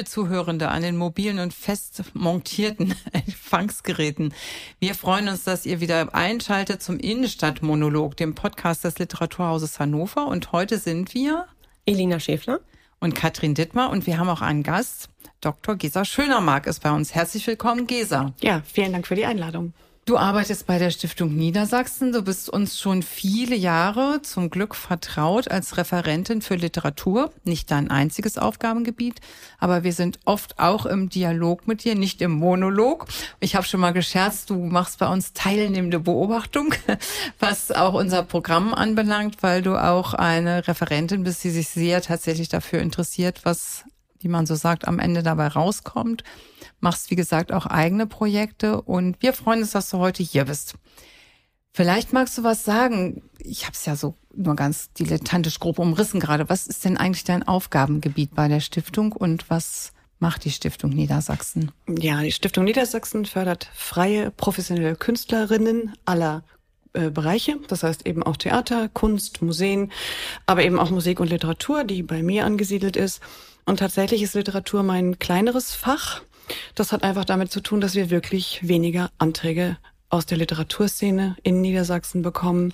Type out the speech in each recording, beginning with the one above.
liebe Zuhörende an den mobilen und fest montierten Empfangsgeräten. Wir freuen uns, dass ihr wieder einschaltet zum Innenstadtmonolog, dem Podcast des Literaturhauses Hannover. Und heute sind wir Elina Schäfler und Katrin Dittmar. Und wir haben auch einen Gast, Dr. Gesa Schönermark ist bei uns. Herzlich willkommen, Gesa. Ja, vielen Dank für die Einladung. Du arbeitest bei der Stiftung Niedersachsen. Du bist uns schon viele Jahre zum Glück vertraut als Referentin für Literatur. Nicht dein einziges Aufgabengebiet, aber wir sind oft auch im Dialog mit dir, nicht im Monolog. Ich habe schon mal gescherzt, du machst bei uns teilnehmende Beobachtung, was auch unser Programm anbelangt, weil du auch eine Referentin bist, die sich sehr tatsächlich dafür interessiert, was, wie man so sagt, am Ende dabei rauskommt. Machst, wie gesagt, auch eigene Projekte und wir freuen uns, dass du heute hier bist. Vielleicht magst du was sagen. Ich habe es ja so nur ganz dilettantisch grob umrissen gerade. Was ist denn eigentlich dein Aufgabengebiet bei der Stiftung und was macht die Stiftung Niedersachsen? Ja, die Stiftung Niedersachsen fördert freie, professionelle Künstlerinnen aller Bereiche. Das heißt eben auch Theater, Kunst, Museen, aber eben auch Musik und Literatur, die bei mir angesiedelt ist. Und tatsächlich ist Literatur mein kleineres Fach. Das hat einfach damit zu tun, dass wir wirklich weniger Anträge aus der Literaturszene in Niedersachsen bekommen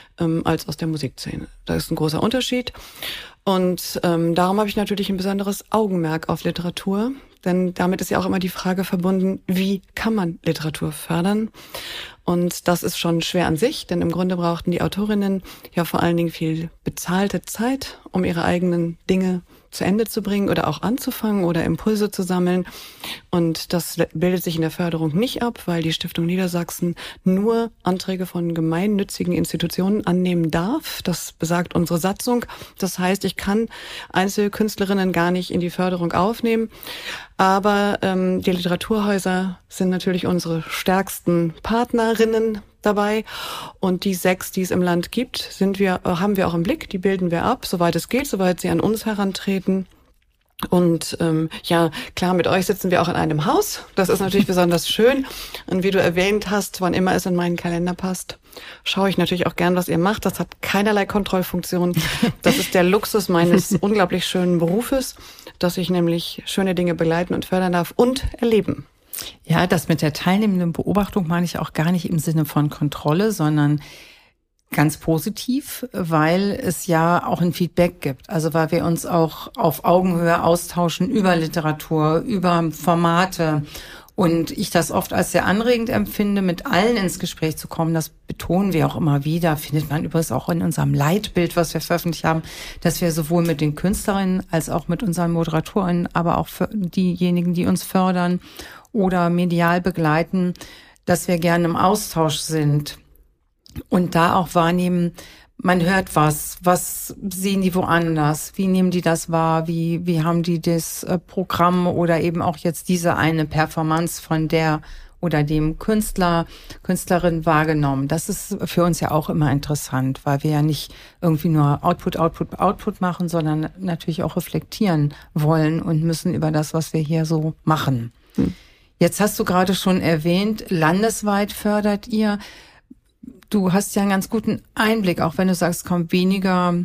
als aus der Musikszene. Da ist ein großer Unterschied. Und darum habe ich natürlich ein besonderes Augenmerk auf Literatur. Denn damit ist ja auch immer die Frage verbunden, wie kann man Literatur fördern? Und das ist schon schwer an sich, denn im Grunde brauchten die Autorinnen ja vor allen Dingen viel bezahlte Zeit, um ihre eigenen Dinge zu Ende zu bringen oder auch anzufangen oder Impulse zu sammeln. Und das bildet sich in der Förderung nicht ab, weil die Stiftung Niedersachsen nur Anträge von gemeinnützigen Institutionen annehmen darf. Das besagt unsere Satzung. Das heißt, ich kann Einzelkünstlerinnen gar nicht in die Förderung aufnehmen. Aber die Literaturhäuser sind natürlich unsere stärksten Partnerinnen dabei. Und die 6, die es im Land gibt, haben wir auch im Blick. Die bilden wir ab, soweit es geht, soweit sie an uns herantreten. Und ja, klar, mit euch sitzen wir auch in einem Haus. Das ist natürlich besonders schön. Und wie du erwähnt hast, wann immer es in meinen Kalender passt, schaue ich natürlich auch gern, was ihr macht. Das hat keinerlei Kontrollfunktion. Das ist der Luxus meines unglaublich schönen Berufes, dass ich nämlich schöne Dinge begleiten und fördern darf und erleben. Ja, das mit der teilnehmenden Beobachtung meine ich auch gar nicht im Sinne von Kontrolle, sondern ganz positiv, weil es ja auch ein Feedback gibt. Also weil wir uns auch auf Augenhöhe austauschen über Literatur, über Formate. Und ich das oft als sehr anregend empfinde, mit allen ins Gespräch zu kommen. Das betonen wir auch immer wieder. Findet man übrigens auch in unserem Leitbild, was wir veröffentlicht haben, dass wir sowohl mit den Künstlerinnen als auch mit unseren Moderatoren, aber auch für diejenigen, die uns fördern oder medial begleiten, dass wir gerne im Austausch sind und da auch wahrnehmen, man hört was sehen die woanders, wie nehmen die das wahr, wie haben die das Programm oder eben auch jetzt diese eine Performance von der oder dem Künstler, Künstlerin wahrgenommen. Das ist für uns ja auch immer interessant, weil wir ja nicht irgendwie nur Output machen, sondern natürlich auch reflektieren wollen und müssen über das, was wir hier so machen. Jetzt hast du gerade schon erwähnt, landesweit fördert ihr. Du hast ja einen ganz guten Einblick, auch wenn du sagst, es kommen weniger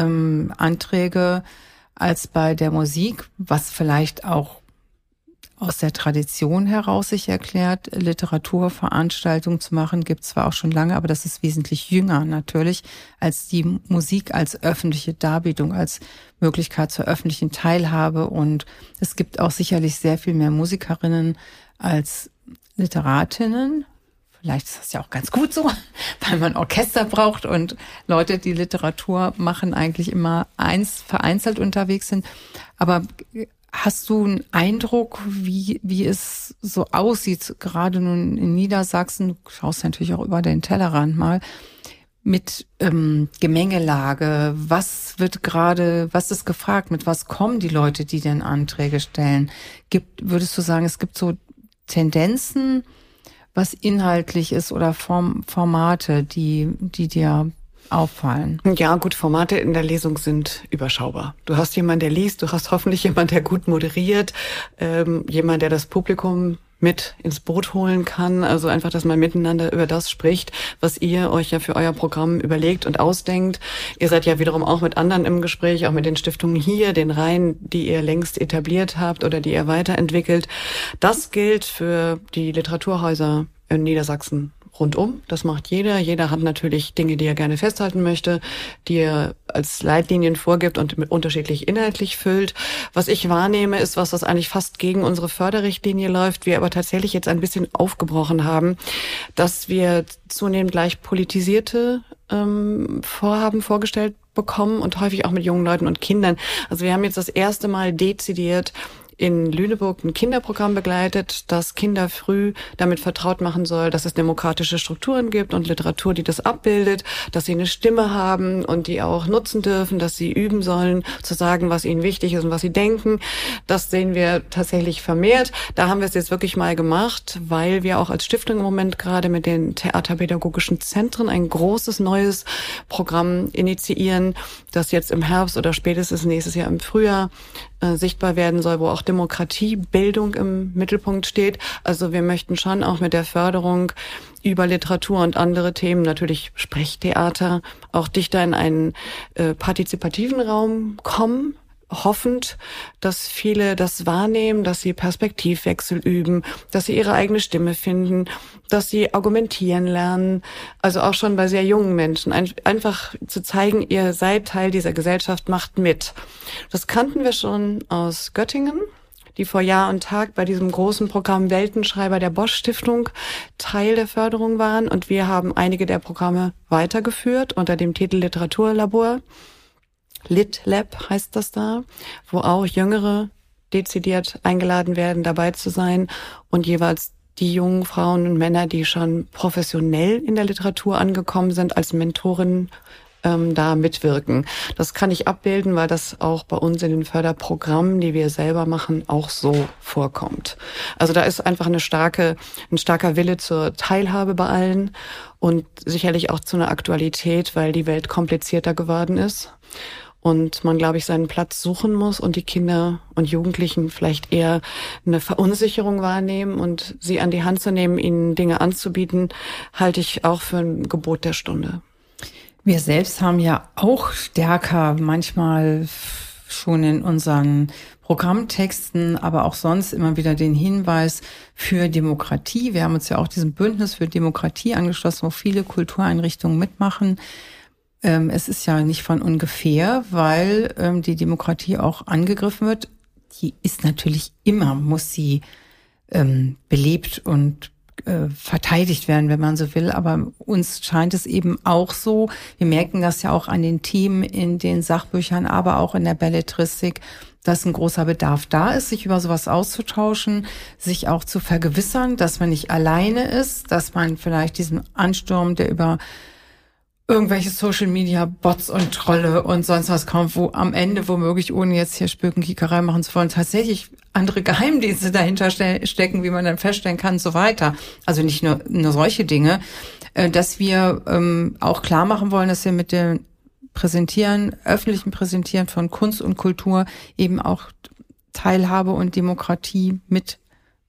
Anträge als bei der Musik, was vielleicht auch aus der Tradition heraus sich erklärt, Literaturveranstaltungen zu machen, gibt es zwar auch schon lange, aber das ist wesentlich jünger natürlich als die Musik als öffentliche Darbietung, als Möglichkeit zur öffentlichen Teilhabe. Und es gibt auch sicherlich sehr viel mehr Musikerinnen als Literatinnen. Vielleicht ist das ja auch ganz gut so, weil man Orchester braucht und Leute, die Literatur machen, eigentlich immer vereinzelt unterwegs sind. Aber hast du einen Eindruck, wie es so aussieht, gerade nun in Niedersachsen? Du schaust natürlich auch über den Tellerrand mal, mit Gemengelage. Was ist gefragt? Mit was kommen die Leute, die denn Anträge stellen? Würdest du sagen, es gibt so Tendenzen, was inhaltlich ist oder Formate, die dir auffallen? Ja, gut, Formate in der Lesung sind überschaubar. Du hast jemanden, der liest, du hast hoffentlich jemanden, der gut moderiert, jemand, der das Publikum mit ins Boot holen kann. Also einfach, dass man miteinander über das spricht, was ihr euch ja für euer Programm überlegt und ausdenkt. Ihr seid ja wiederum auch mit anderen im Gespräch, auch mit den Stiftungen hier, den Reihen, die ihr längst etabliert habt oder die ihr weiterentwickelt. Das gilt für die Literaturhäuser in Niedersachsen rundum. Das macht jeder. Jeder hat natürlich Dinge, die er gerne festhalten möchte, die er als Leitlinien vorgibt und unterschiedlich inhaltlich füllt. Was ich wahrnehme, ist was eigentlich fast gegen unsere Förderrichtlinie läuft, wir aber tatsächlich jetzt ein bisschen aufgebrochen haben, dass wir zunehmend gleich politisierte Vorhaben vorgestellt bekommen und häufig auch mit jungen Leuten und Kindern. Also wir haben jetzt das erste Mal dezidiert in Lüneburg ein Kinderprogramm begleitet, das Kinder früh damit vertraut machen soll, dass es demokratische Strukturen gibt und Literatur, die das abbildet, dass sie eine Stimme haben und die auch nutzen dürfen, dass sie üben sollen, zu sagen, was ihnen wichtig ist und was sie denken. Das sehen wir tatsächlich vermehrt. Da haben wir es jetzt wirklich mal gemacht, weil wir auch als Stiftung im Moment gerade mit den theaterpädagogischen Zentren ein großes neues Programm initiieren, das jetzt im Herbst oder spätestens nächstes Jahr im Frühjahr sichtbar werden soll, wo auch Demokratiebildung im Mittelpunkt steht. Also wir möchten schon auch mit der Förderung über Literatur und andere Themen, natürlich Sprechtheater, auch dichter in einen partizipativen Raum kommen, hoffend, dass viele das wahrnehmen, dass sie Perspektivwechsel üben, dass sie ihre eigene Stimme finden, dass sie argumentieren lernen, also auch schon bei sehr jungen Menschen, einfach zu zeigen, ihr seid Teil dieser Gesellschaft, macht mit. Das kannten wir schon aus Göttingen, die vor Jahr und Tag bei diesem großen Programm Weltenschreiber der Bosch Stiftung Teil der Förderung waren, und wir haben einige der Programme weitergeführt unter dem Titel Literaturlabor. LitLab heißt das da, wo auch Jüngere dezidiert eingeladen werden, dabei zu sein und jeweils die jungen Frauen und Männer, die schon professionell in der Literatur angekommen sind, als Mentorinnen da mitwirken. Das kann ich abbilden, weil das auch bei uns in den Förderprogrammen, die wir selber machen, auch so vorkommt. Also da ist einfach ein starker Wille zur Teilhabe bei allen und sicherlich auch zu einer Aktualität, weil die Welt komplizierter geworden ist. Und man, glaube ich, seinen Platz suchen muss und die Kinder und Jugendlichen vielleicht eher eine Verunsicherung wahrnehmen und sie an die Hand zu nehmen, ihnen Dinge anzubieten, halte ich auch für ein Gebot der Stunde. Wir selbst haben ja auch stärker manchmal schon in unseren Programmtexten, aber auch sonst immer wieder den Hinweis für Demokratie. Wir haben uns ja auch diesem Bündnis für Demokratie angeschlossen, wo viele Kultureinrichtungen mitmachen. Es ist ja nicht von ungefähr, weil die Demokratie auch angegriffen wird. Die ist natürlich immer, muss sie belebt und verteidigt werden, wenn man so will. Aber uns scheint es eben auch so, wir merken das ja auch an den Themen in den Sachbüchern, aber auch in der Belletristik, dass ein großer Bedarf da ist, sich über sowas auszutauschen, sich auch zu vergewissern, dass man nicht alleine ist, dass man vielleicht diesen Ansturm, der über irgendwelche Social-Media-Bots und Trolle und sonst was kommt, wo am Ende womöglich, ohne jetzt hier Spökenkickerei machen zu wollen, tatsächlich andere Geheimdienste dahinter stecken, wie man dann feststellen kann und so weiter. Also nicht nur solche Dinge, dass wir auch klar machen wollen, dass wir mit dem öffentlichen Präsentieren von Kunst und Kultur eben auch Teilhabe und Demokratie mit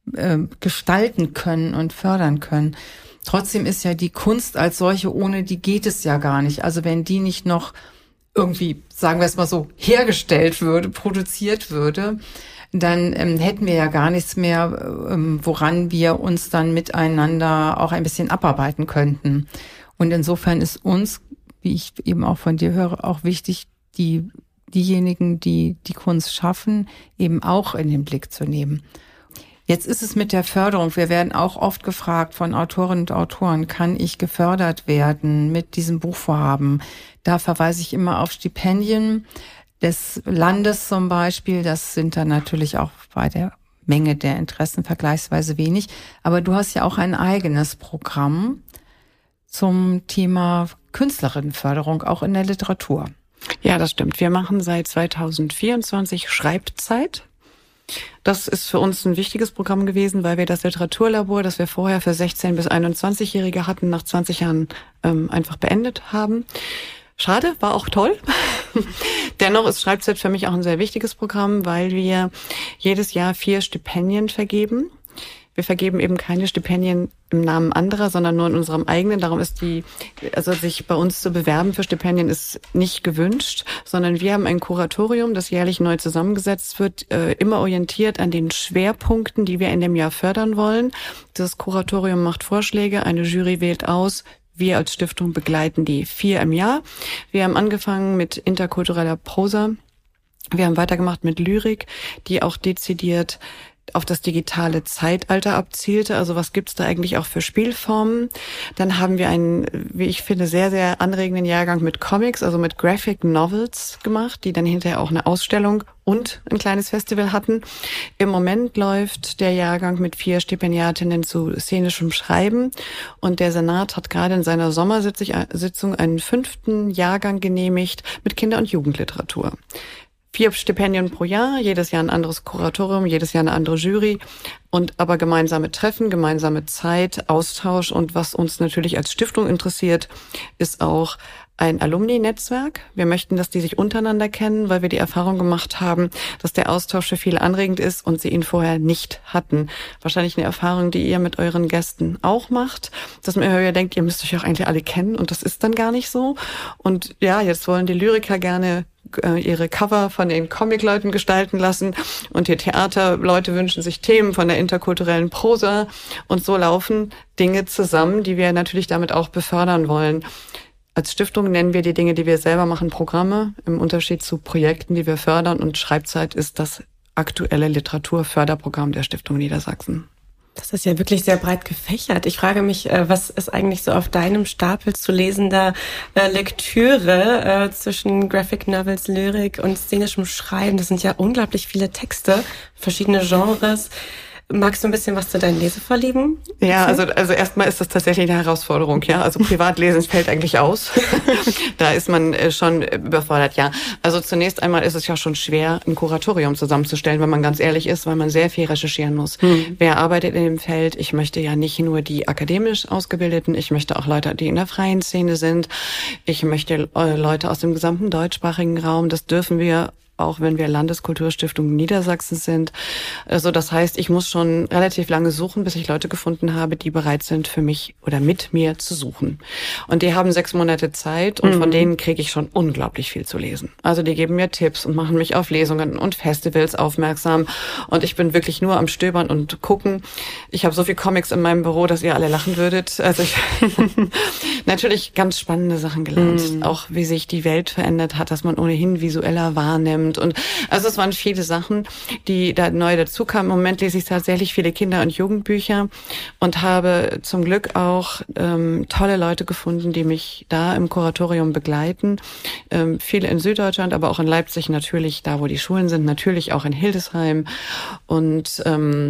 gestalten können und fördern können. Trotzdem ist ja die Kunst als solche, ohne die geht es ja gar nicht. Also wenn die nicht noch irgendwie, sagen wir es mal so, hergestellt würde, produziert würde, dann hätten wir ja gar nichts mehr, woran wir uns dann miteinander auch ein bisschen abarbeiten könnten. Und insofern ist uns, wie ich eben auch von dir höre, auch wichtig, diejenigen, die die Kunst schaffen, eben auch in den Blick zu nehmen. Jetzt ist es mit der Förderung. Wir werden auch oft gefragt von Autorinnen und Autoren, kann ich gefördert werden mit diesem Buchvorhaben? Da verweise ich immer auf Stipendien des Landes zum Beispiel. Das sind dann natürlich auch bei der Menge der Interessen vergleichsweise wenig. Aber du hast ja auch ein eigenes Programm zum Thema Künstlerinnenförderung, auch in der Literatur. Ja, das stimmt. Wir machen seit 2024 Schreibzeit. Das ist für uns ein wichtiges Programm gewesen, weil wir das Literaturlabor, das wir vorher für 16- bis 21-Jährige hatten, nach 20 Jahren einfach beendet haben. Schade, war auch toll. Dennoch ist Schreibzeit für mich auch ein sehr wichtiges Programm, weil wir jedes Jahr 4 Stipendien vergeben. Wir vergeben eben keine Stipendien im Namen anderer, sondern nur in unserem eigenen. Darum ist sich bei uns zu bewerben für Stipendien ist nicht gewünscht, sondern wir haben ein Kuratorium, das jährlich neu zusammengesetzt wird, immer orientiert an den Schwerpunkten, die wir in dem Jahr fördern wollen. Das Kuratorium macht Vorschläge, eine Jury wählt aus. Wir als Stiftung begleiten die 4 im Jahr. Wir haben angefangen mit interkultureller Prosa. Wir haben weitergemacht mit Lyrik, die auch dezidiert auf das digitale Zeitalter abzielte. Also was gibt's da eigentlich auch für Spielformen? Dann haben wir einen, wie ich finde, sehr, sehr anregenden Jahrgang mit Comics, also mit Graphic Novels gemacht, die dann hinterher auch eine Ausstellung und ein kleines Festival hatten. Im Moment läuft der Jahrgang mit 4 Stipendiatinnen zu szenischem Schreiben. Und der Senat hat gerade in seiner Sommersitzung einen 5. Jahrgang genehmigt mit Kinder- und Jugendliteratur. 4 Stipendien pro Jahr, jedes Jahr ein anderes Kuratorium, jedes Jahr eine andere Jury und aber gemeinsame Treffen, gemeinsame Zeit, Austausch und was uns natürlich als Stiftung interessiert, ist auch ein Alumni-Netzwerk. Wir möchten, dass die sich untereinander kennen, weil wir die Erfahrung gemacht haben, dass der Austausch für viele anregend ist und sie ihn vorher nicht hatten. Wahrscheinlich eine Erfahrung, die ihr mit euren Gästen auch macht, dass man immer wieder denkt, ihr müsst euch auch eigentlich alle kennen und das ist dann gar nicht so. Und ja, jetzt wollen die Lyriker gerne ihre Cover von den Comic-Leuten gestalten lassen und die Theaterleute wünschen sich Themen von der interkulturellen Prosa und so laufen Dinge zusammen, die wir natürlich damit auch befördern wollen. Als Stiftung nennen wir die Dinge, die wir selber machen, Programme, im Unterschied zu Projekten, die wir fördern, und Schreibzeit ist das aktuelle Literaturförderprogramm der Stiftung Niedersachsen. Das ist ja wirklich sehr breit gefächert. Ich frage mich, was ist eigentlich so auf deinem Stapel zu lesender Lektüre zwischen Graphic Novels, Lyrik und szenischem Schreiben? Das sind ja unglaublich viele Texte, verschiedene Genres. Magst du ein bisschen was zu deinen Lesevorlieben? Ja, also erstmal ist das tatsächlich eine Herausforderung, ja. Also Privatlesen fällt eigentlich aus. Da ist man schon überfordert, ja. Also zunächst einmal ist es ja schon schwer, ein Kuratorium zusammenzustellen, wenn man ganz ehrlich ist, weil man sehr viel recherchieren muss. Wer arbeitet in dem Feld? Ich möchte ja nicht nur die akademisch Ausgebildeten, ich möchte auch Leute, die in der freien Szene sind. Ich möchte Leute aus dem gesamten deutschsprachigen Raum. Das dürfen wir, auch wenn wir Landeskulturstiftung Niedersachsen sind. Also das heißt, ich muss schon relativ lange suchen, bis ich Leute gefunden habe, die bereit sind, für mich oder mit mir zu suchen. Und die haben 6 Monate Zeit und von denen kriege ich schon unglaublich viel zu lesen. Also die geben mir Tipps und machen mich auf Lesungen und Festivals aufmerksam. Und ich bin wirklich nur am Stöbern und gucken. Ich habe so viel Comics in meinem Büro, dass ihr alle lachen würdet. Also ich natürlich ganz spannende Sachen gelernt. Auch wie sich die Welt verändert hat, dass man ohnehin visueller wahrnimmt. Und also es waren viele Sachen, die da neu dazu kamen. Im Moment lese ich tatsächlich viele Kinder- und Jugendbücher und habe zum Glück auch tolle Leute gefunden, die mich da im Kuratorium begleiten. Viele in Süddeutschland, aber auch in Leipzig natürlich, da wo die Schulen sind, natürlich auch in Hildesheim. Und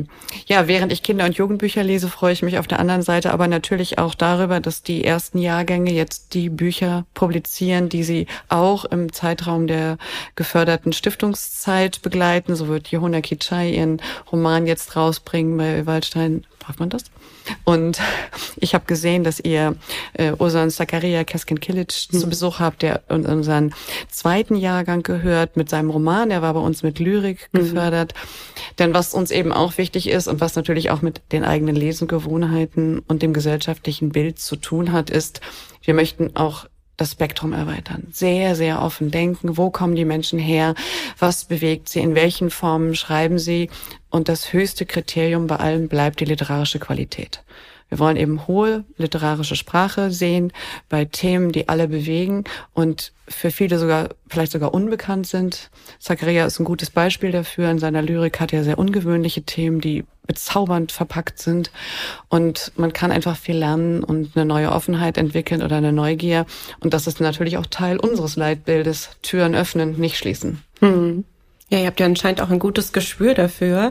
ja, während ich Kinder- und Jugendbücher lese, freue ich mich auf der anderen Seite aber natürlich auch darüber, dass die ersten Jahrgänge jetzt die Bücher publizieren, die sie auch im Zeitraum der geförderten Stiftungszeit begleiten. So wird Johanna Kitschai ihren Roman jetzt rausbringen bei Waldstein. Darf man das? Und ich habe gesehen, dass ihr Ozan Zakaria Keskin-Kilic zu Besuch habt, der unseren 2. Jahrgang gehört mit seinem Roman. Er war bei uns mit Lyrik gefördert. Denn was uns eben auch wichtig ist und was natürlich auch mit den eigenen Lesegewohnheiten und dem gesellschaftlichen Bild zu tun hat, ist, wir möchten auch das Spektrum erweitern. Sehr, sehr offen denken. Wo kommen die Menschen her? Was bewegt sie? In welchen Formen schreiben sie? Und das höchste Kriterium bei allem bleibt die literarische Qualität. Wir wollen eben hohe literarische Sprache sehen bei Themen, die alle bewegen und für viele vielleicht sogar unbekannt sind. Zakaria ist ein gutes Beispiel dafür. In seiner Lyrik hat er sehr ungewöhnliche Themen, die bezaubernd verpackt sind. Und man kann einfach viel lernen und eine neue Offenheit entwickeln oder eine Neugier. Und das ist natürlich auch Teil unseres Leitbildes. Türen öffnen, nicht schließen. Ja, ihr habt ja anscheinend auch ein gutes Gespür dafür,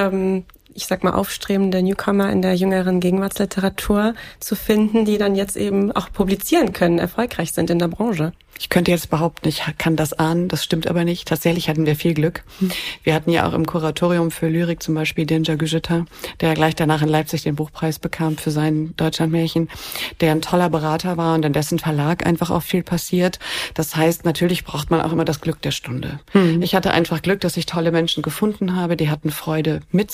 ich sag mal, aufstrebende Newcomer in der jüngeren Gegenwartsliteratur zu finden, die dann jetzt eben auch publizieren können, erfolgreich sind in der Branche. Ich könnte jetzt behaupten, ich kann das ahnen, das stimmt aber nicht. Tatsächlich hatten wir viel Glück. Wir hatten ja auch im Kuratorium für Lyrik zum Beispiel Dinja Güjeter, der gleich danach in Leipzig den Buchpreis bekam für sein Deutschlandmärchen, der ein toller Berater war und in dessen Verlag einfach auch viel passiert. Das heißt, natürlich braucht man auch immer das Glück der Stunde. Ich hatte einfach Glück, dass ich tolle Menschen gefunden habe, die hatten Freude mitzumachen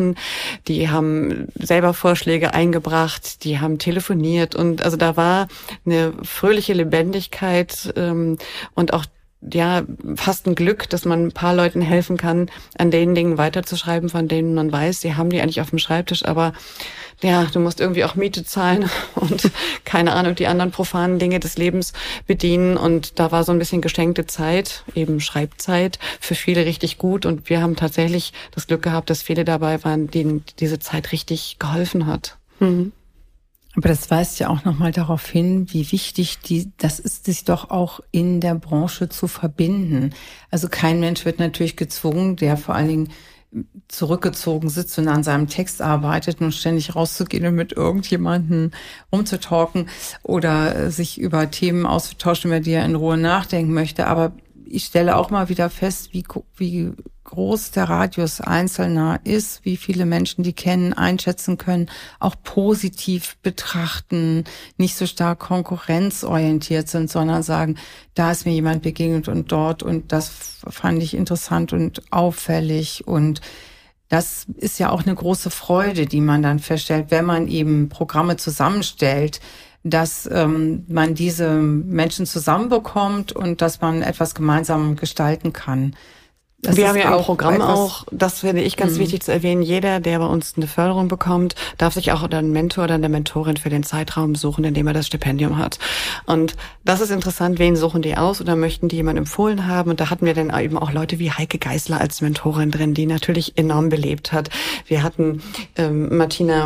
gesprochen, die haben selber Vorschläge eingebracht, die haben telefoniert und also da war eine fröhliche Lebendigkeit und auch ja, fast ein Glück, dass man ein paar Leuten helfen kann, an den Dingen weiterzuschreiben, von denen man weiß, sie haben die eigentlich auf dem Schreibtisch, aber ja, du musst irgendwie auch Miete zahlen und keine Ahnung, die anderen profanen Dinge des Lebens bedienen und da war so ein bisschen geschenkte Zeit, eben Schreibzeit, für viele richtig gut und wir haben tatsächlich das Glück gehabt, dass viele dabei waren, denen diese Zeit richtig geholfen hat. Mhm. Aber das weist ja auch nochmal darauf hin, wie wichtig das ist, sich doch auch in der Branche zu verbinden. Also kein Mensch wird natürlich gezwungen, der vor allen Dingen zurückgezogen sitzt und an seinem Text arbeitet, nun ständig rauszugehen und mit irgendjemanden rumzutalken oder sich über Themen auszutauschen, über die er in Ruhe nachdenken möchte. Aber ich stelle auch mal wieder fest, wie groß der Radius Einzelner ist, wie viele Menschen die kennen, einschätzen können, auch positiv betrachten, nicht so stark konkurrenzorientiert sind, sondern sagen, da ist mir jemand begegnet und dort und das fand ich interessant und auffällig und das ist ja auch eine große Freude, die man dann feststellt, wenn man eben Programme zusammenstellt, dass man diese Menschen zusammenbekommt und dass man etwas gemeinsam gestalten kann. Wir haben ja im Programm auch, das finde ich ganz wichtig zu erwähnen, jeder, der bei uns eine Förderung bekommt, darf sich auch einen Mentor oder eine Mentorin für den Zeitraum suchen, in dem er das Stipendium hat. Und das ist interessant, wen suchen die aus oder möchten die jemand empfohlen haben? Und da hatten wir dann eben auch Leute wie Heike Geisler als Mentorin drin, die natürlich enorm belebt hat. Wir hatten Martina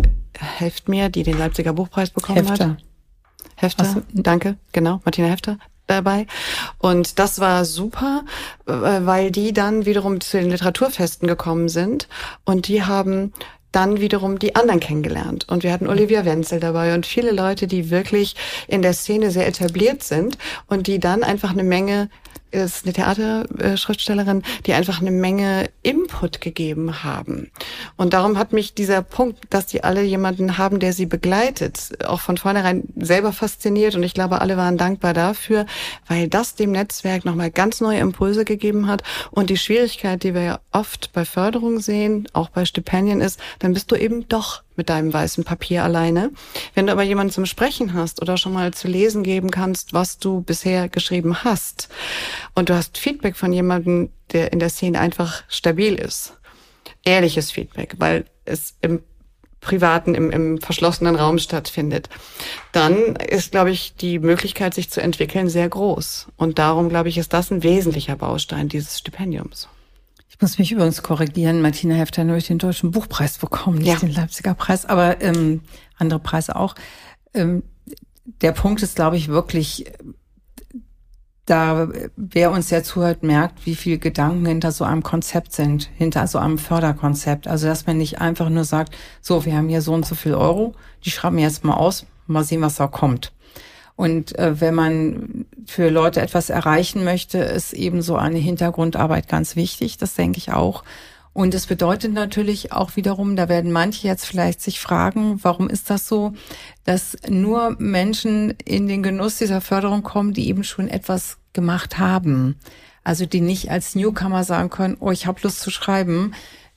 Helft mir, die den Leipziger Buchpreis bekommen hat. Hefter, danke, genau, Martina Hefter dabei. Und das war super, weil die dann wiederum zu den Literaturfesten gekommen sind und die haben dann wiederum die anderen kennengelernt. Und wir hatten Olivia Wenzel dabei und viele Leute, die wirklich in der Szene sehr etabliert sind und die dann einfach eine Menge, ist eine Theaterschriftstellerin, die einfach eine Menge Input gegeben haben. Und darum hat mich dieser Punkt, dass die alle jemanden haben, der sie begleitet, auch von vornherein selber fasziniert. Und ich glaube, alle waren dankbar dafür, weil das dem Netzwerk nochmal ganz neue Impulse gegeben hat. Und die Schwierigkeit, die wir ja oft bei Förderung sehen, auch bei Stipendien ist, dann bist du eben doch mit deinem weißen Papier alleine. Wenn du aber jemanden zum Sprechen hast oder schon mal zu lesen geben kannst, was du bisher geschrieben hast und du hast Feedback von jemandem, der in der Szene einfach stabil ist, ehrliches Feedback, weil es im privaten, im verschlossenen Raum stattfindet, dann ist, glaube ich, die Möglichkeit, sich zu entwickeln, sehr groß. Und darum, glaube ich, ist das ein wesentlicher Baustein dieses Stipendiums. Ich muss mich übrigens korrigieren, Martina Hefter hat nämlich den Deutschen Buchpreis bekommen, nicht den Leipziger Preis, aber andere Preise auch. Der Punkt ist, glaube ich, wirklich, da wer uns ja zuhört, merkt, wie viele Gedanken hinter so einem Konzept sind, hinter so einem Förderkonzept. Also, dass man nicht einfach nur sagt, so, wir haben hier so und so viel Euro, die schreiben wir jetzt mal aus, mal sehen, was da kommt. Und wenn man für Leute etwas erreichen möchte, ist eben so eine Hintergrundarbeit ganz wichtig, das denke ich auch. Und es bedeutet natürlich auch wiederum, da werden manche jetzt vielleicht sich fragen, warum ist das so, dass nur Menschen in den Genuss dieser Förderung kommen, die eben schon etwas gemacht haben. Also die nicht als Newcomer sagen können, oh, ich habe Lust zu schreiben,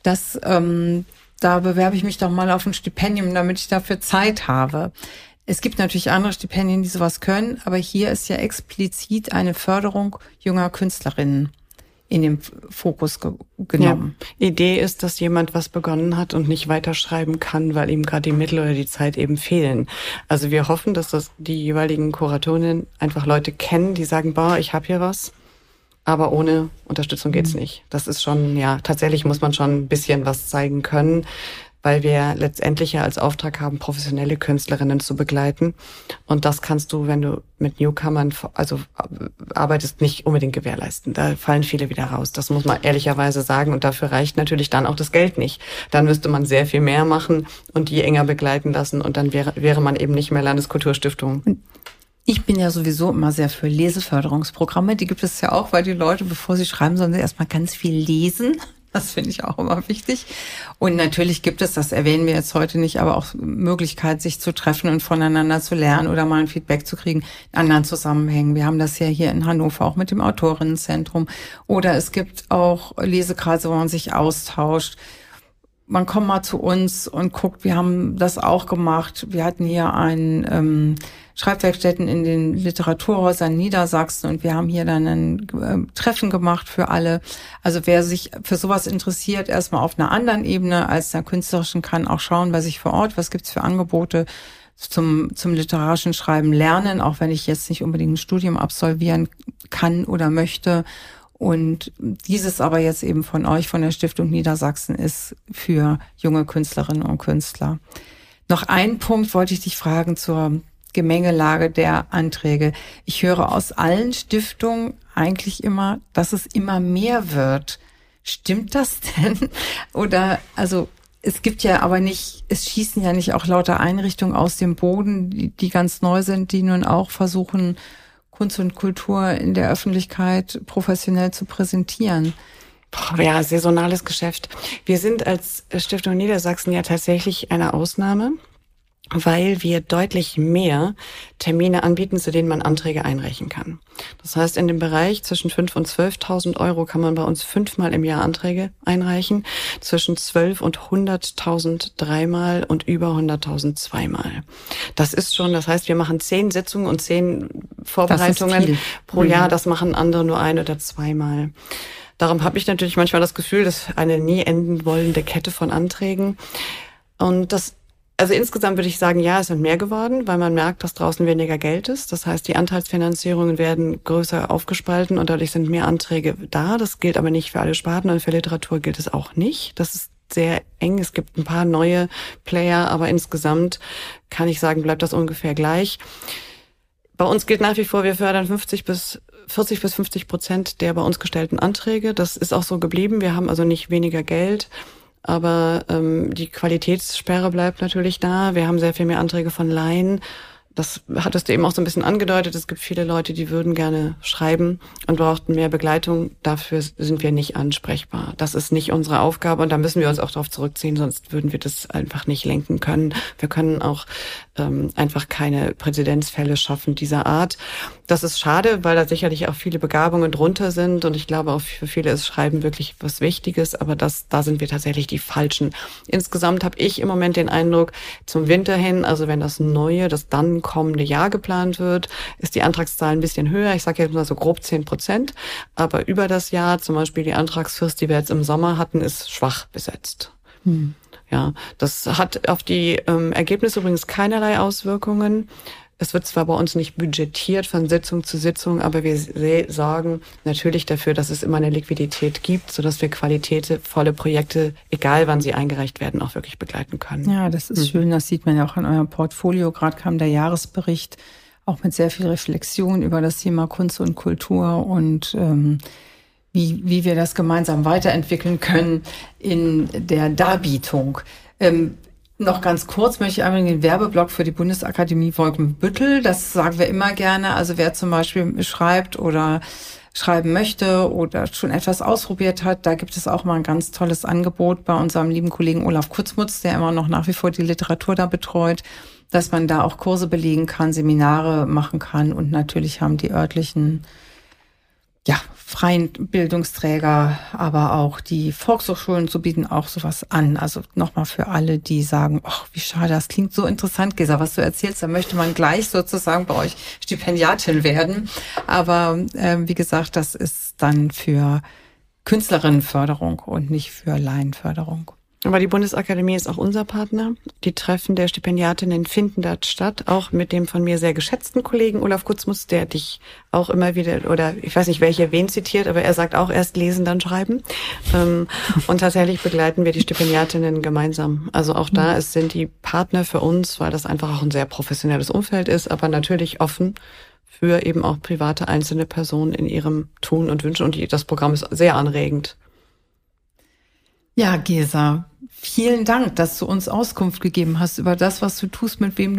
da bewerbe ich mich doch mal auf ein Stipendium, damit ich dafür Zeit habe. Es gibt natürlich andere Stipendien, die sowas können, aber hier ist ja explizit eine Förderung junger Künstlerinnen in den Fokus genommen. Ja. Idee ist, dass jemand was begonnen hat und nicht weiterschreiben kann, weil ihm gerade die Mittel oder die Zeit eben fehlen. Also wir hoffen, dass das die jeweiligen Kuratorinnen einfach Leute kennen, die sagen, boah, ich habe hier was, aber ohne Unterstützung geht's nicht. Das ist schon, ja, tatsächlich muss man schon ein bisschen was zeigen können, weil wir letztendlich ja als Auftrag haben, professionelle Künstlerinnen zu begleiten. Und das kannst du, wenn du mit Newcomern arbeitest, nicht unbedingt gewährleisten. Da fallen viele wieder raus. Das muss man ehrlicherweise sagen. Und dafür reicht natürlich dann auch das Geld nicht. Dann müsste man sehr viel mehr machen und die enger begleiten lassen. Und dann wäre man eben nicht mehr Landeskulturstiftung. Ich bin ja sowieso immer sehr für Leseförderungsprogramme. Die gibt es ja auch, weil die Leute, bevor sie schreiben, sollen sie erstmal ganz viel lesen. Das finde ich auch immer wichtig. Und natürlich gibt es, das erwähnen wir jetzt heute nicht, aber auch Möglichkeit, sich zu treffen und voneinander zu lernen oder mal ein Feedback zu kriegen in anderen Zusammenhängen. Wir haben das ja hier in Hannover auch mit dem Autorinnenzentrum. Oder es gibt auch Lesekreise, wo man sich austauscht. man kommt mal zu uns und guckt, wir haben das auch gemacht. Wir hatten hier ein Schreibwerkstätten in den Literaturhäusern Niedersachsen und wir haben hier dann ein Treffen gemacht für alle. Also wer sich für sowas interessiert, erstmal auf einer anderen Ebene als der künstlerischen, kann auch schauen bei sich vor Ort, was gibt's für Angebote zum literarischen Schreiben lernen, auch wenn ich jetzt nicht unbedingt ein Studium absolvieren kann oder möchte. Und dieses aber jetzt eben von euch, von der Stiftung Niedersachsen, ist für junge Künstlerinnen und Künstler. Noch einen Punkt wollte ich dich fragen zur Gemengelage der Anträge. Ich höre aus allen Stiftungen eigentlich immer, dass es immer mehr wird. Stimmt das denn? Oder, also, es gibt ja aber nicht, es schießen ja nicht auch lauter Einrichtungen aus dem Boden, die ganz neu sind, die nun auch versuchen, Kunst und Kultur in der Öffentlichkeit professionell zu präsentieren. Ja, saisonales Geschäft. Wir sind als Stiftung Niedersachsen ja tatsächlich eine Ausnahme, weil wir deutlich mehr Termine anbieten, zu denen man Anträge einreichen kann. Das heißt, in dem Bereich zwischen 5.000 und 12.000 Euro kann man bei uns 5-mal im Jahr Anträge einreichen, zwischen 12.000 und 100.000 3-mal und über 100.000 2-mal. Das ist schon, das heißt, wir machen 10 Sitzungen und 10 Vorbereitungen pro Jahr. Das machen andere nur 1- oder 2-mal. Darum habe ich natürlich manchmal das Gefühl, dass eine nie enden wollende Kette von Anträgen. Und also insgesamt würde ich sagen, ja, es sind mehr geworden, weil man merkt, dass draußen weniger Geld ist. Das heißt, die Anteilsfinanzierungen werden größer aufgespalten und dadurch sind mehr Anträge da. Das gilt aber nicht für alle Sparten und für Literatur gilt es auch nicht. Das ist sehr eng. Es gibt ein paar neue Player, aber insgesamt kann ich sagen, bleibt das ungefähr gleich. Bei uns gilt nach wie vor, wir fördern 40 bis 50% der bei uns gestellten Anträge. Das ist auch so geblieben. Wir haben also nicht weniger Geld. Aber die Qualitätssperre bleibt natürlich da. Wir haben sehr viel mehr Anträge von Laien. Das hattest du eben auch so ein bisschen angedeutet. Es gibt viele Leute, die würden gerne schreiben und brauchten mehr Begleitung. Dafür sind wir nicht ansprechbar. Das ist nicht unsere Aufgabe und da müssen wir uns auch darauf zurückziehen, sonst würden wir das einfach nicht lenken können. Wir können auch einfach keine Präzedenzfälle schaffen dieser Art. Das ist schade, weil da sicherlich auch viele Begabungen drunter sind und ich glaube auch für viele ist Schreiben wirklich was Wichtiges, aber da sind wir tatsächlich die Falschen. Insgesamt habe ich im Moment den Eindruck, zum Winter hin, also wenn das dann kommende Jahr geplant wird, ist die Antragszahl ein bisschen höher. Ich sage jetzt mal so grob 10%, aber über das Jahr, zum Beispiel die Antragsfrist, die wir jetzt im Sommer hatten, ist schwach besetzt. Ja, das hat auf die Ergebnisse übrigens keinerlei Auswirkungen. Es wird zwar bei uns nicht budgetiert von Sitzung zu Sitzung, aber wir sorgen natürlich dafür, dass es immer eine Liquidität gibt, sodass wir qualitätvolle Projekte, egal wann sie eingereicht werden, auch wirklich begleiten können. Ja, das ist schön. Das sieht man ja auch in eurem Portfolio. Gerade kam der Jahresbericht auch mit sehr viel Reflexion über das Thema Kunst und Kultur und wie wir das gemeinsam weiterentwickeln können in der Darbietung. Noch ganz kurz möchte ich einmal den Werbeblock für die Bundesakademie Wolkenbüttel. Das sagen wir immer gerne. Also wer zum Beispiel schreibt oder schreiben möchte oder schon etwas ausprobiert hat, da gibt es auch mal ein ganz tolles Angebot bei unserem lieben Kollegen Olaf Kurzmutz, der immer noch nach wie vor die Literatur da betreut, dass man da auch Kurse belegen kann, Seminare machen kann und natürlich haben die örtlichen freien Bildungsträger, aber auch die Volkshochschulen, so bieten auch sowas an. Also nochmal für alle, die sagen, ach, wie schade, das klingt so interessant, Gesa, was du erzählst, da möchte man gleich sozusagen bei euch Stipendiatin werden. Aber wie gesagt, das ist dann für Künstlerinnenförderung und nicht für Laienförderung. Aber die Bundesakademie ist auch unser Partner. Die Treffen der Stipendiatinnen finden dort statt, auch mit dem von mir sehr geschätzten Kollegen Olaf Kutzmus, der dich auch immer wieder, oder ich weiß nicht, wen zitiert, aber er sagt auch erst lesen, dann schreiben. Und tatsächlich begleiten wir die Stipendiatinnen gemeinsam. Also auch da sind die Partner für uns, weil das einfach auch ein sehr professionelles Umfeld ist, aber natürlich offen für eben auch private einzelne Personen in ihrem Tun und Wünschen. Und das Programm ist sehr anregend. Ja, Gesa, vielen Dank, dass du uns Auskunft gegeben hast über das, was du tust, mit wem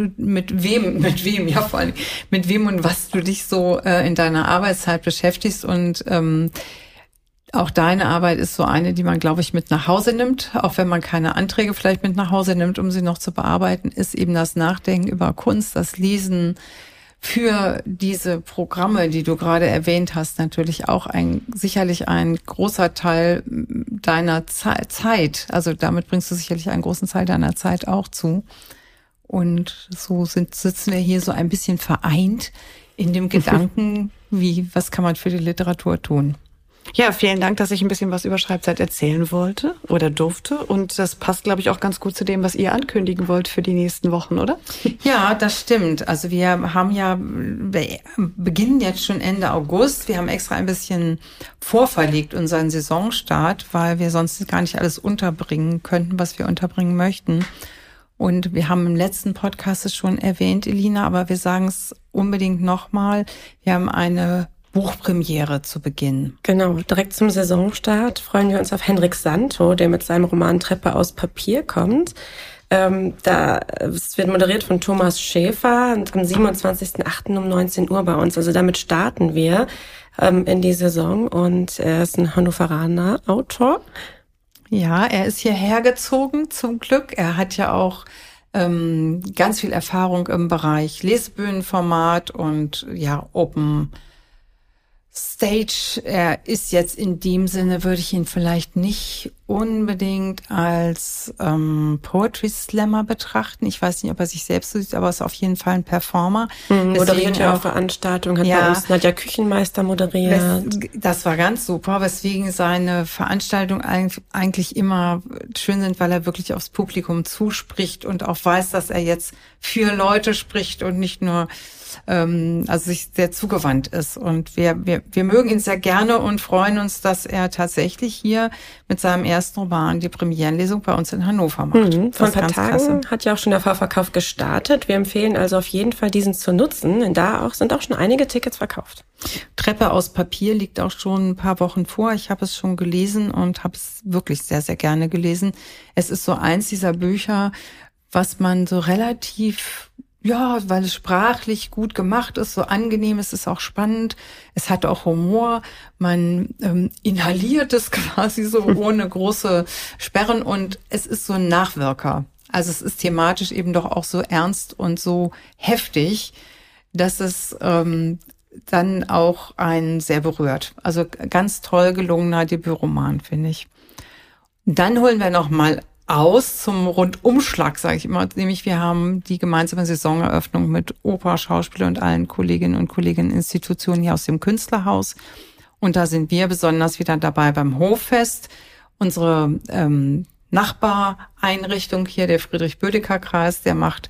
und was du dich so in deiner Arbeitszeit beschäftigst. Und auch deine Arbeit ist so eine, die man, glaube ich, mit nach Hause nimmt, auch wenn man keine Anträge vielleicht mit nach Hause nimmt, um sie noch zu bearbeiten, ist eben das Nachdenken über Kunst, das Lesen, für diese Programme, die du gerade erwähnt hast, natürlich auch sicherlich ein großer Teil deiner Zeit. Also damit bringst du sicherlich einen großen Teil deiner Zeit auch zu. Und so sitzen wir hier so ein bisschen vereint in dem Gedanken, was kann man für die Literatur tun? Ja, vielen Dank, dass ich ein bisschen was über Schreibzeit erzählen wollte oder durfte. Und das passt, glaube ich, auch ganz gut zu dem, was ihr ankündigen wollt für die nächsten Wochen, oder? Ja, das stimmt. Also wir beginnen jetzt schon Ende August. Wir haben extra ein bisschen vorverlegt unseren Saisonstart, weil wir sonst gar nicht alles unterbringen könnten, was wir unterbringen möchten. Und wir haben im letzten Podcast es schon erwähnt, Elina, aber wir sagen es unbedingt nochmal. Wir haben eine Buchpremiere zu Beginn. Genau, direkt zum Saisonstart freuen wir uns auf Henrik Santo, der mit seinem Roman Treppe aus Papier kommt. Es wird moderiert von Thomas Schäfer und am 27.08. um 19 Uhr bei uns. Also damit starten wir in die Saison und er ist ein Hannoveraner Autor. Ja, er ist hierher gezogen zum Glück. Er hat ja auch ganz viel Erfahrung im Bereich Lesebühnenformat und ja, Open Stage. Er ist jetzt in dem Sinne, würde ich ihn vielleicht nicht unbedingt als Poetry Slammer betrachten. Ich weiß nicht, ob er sich selbst so sieht, aber er ist auf jeden Fall ein Performer. Moderiert ja auch Veranstaltungen, hat bei uns Nadja Küchenmeister moderiert. Das war ganz super, weswegen seine Veranstaltungen eigentlich immer schön sind, weil er wirklich aufs Publikum zuspricht und auch weiß, dass er jetzt für Leute spricht und nicht nur also sich sehr zugewandt ist. Und wir mögen ihn sehr gerne und freuen uns, dass er tatsächlich hier mit seinem ersten Roman die Premierenlesung bei uns in Hannover macht. Vor ein paar Tagen hat ja auch schon der Vorverkauf gestartet. Wir empfehlen also auf jeden Fall, diesen zu nutzen, denn sind auch schon einige Tickets verkauft. Treppe aus Papier liegt auch schon ein paar Wochen vor. Ich habe es schon gelesen und habe es wirklich sehr, sehr gerne gelesen. Es ist so eins dieser Bücher, was man so relativ weil es sprachlich gut gemacht ist, so angenehm, es ist auch spannend, es hat auch Humor, man inhaliert es quasi so ohne große Sperren und es ist so ein Nachwirker. Also es ist thematisch eben doch auch so ernst und so heftig, dass es dann auch einen sehr berührt. Also ganz toll gelungener Debütroman, finde ich. Dann holen wir noch mal zum Rundumschlag, sage ich immer. Nämlich wir haben die gemeinsame Saisoneröffnung mit Oper, Schauspieler und allen Kolleginnen und Kollegen Institutionen hier aus dem Künstlerhaus. Und da sind wir besonders wieder dabei beim Hoffest. Unsere Nachbareinrichtung hier, der Friedrich-Bödecker-Kreis, der macht